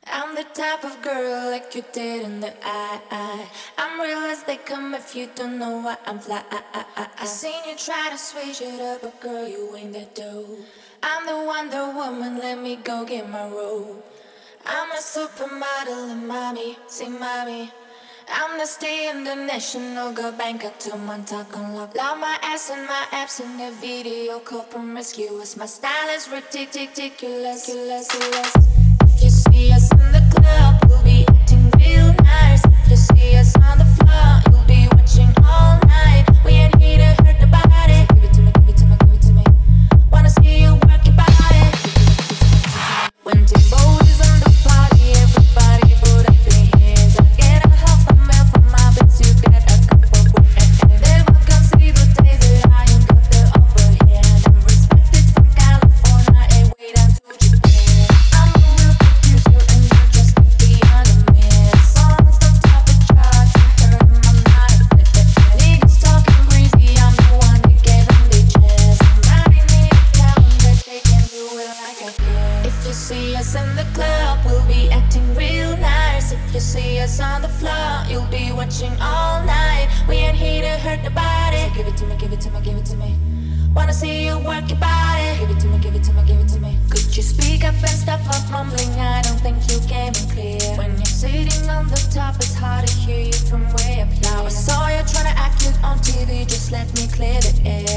I'm the type of girl like you did in the eye. I'm real as they come if you don't know why I'm fly. I seen you try to switch it up, but girl, you ain't that dope. I'm the Wonder Woman, let me go get my robe. I'm a supermodel and mommy, see mommy. I'm the stay in the national, go bank up to Montauk unlock. Love my ass and my abs in the video call promiscuous. My style is ridiculous. If you see us in the club, we'll be acting real nice. If you see us on the floor, you'll be watching all night. We ain't here to hurt nobody. Give it to me, give it to me, give it to me. Wanna see you work your body. When Timbo is on the party, everybody put up their hands. I get a half a mil for my bits, you get a couple grand. Never can see the days that I ain't got the upper hand. I'm respected from California, and way down to Japan. I'm a real producer, and you're just a piano man. Songs don't top the charts, and I'm not a fan. Niggas talking greasy, I'm the one that gave them the chance. Somebody need to tell them that they can do it like I can. If you see us in the club, we'll be acting real nice. If you see us on the floor, you'll be watching all night. We ain't here to hurt nobody. So give it to me, give it to me, give it to me. Wanna see you work your body. Give it to me, give it to me, give it to me. Could you speak up and stop up mumbling? I don't think you came in clear. When you're sitting on the top, it's hard to hear you from way up here. Now I saw you trying to act cute on TV, just let me clear the air.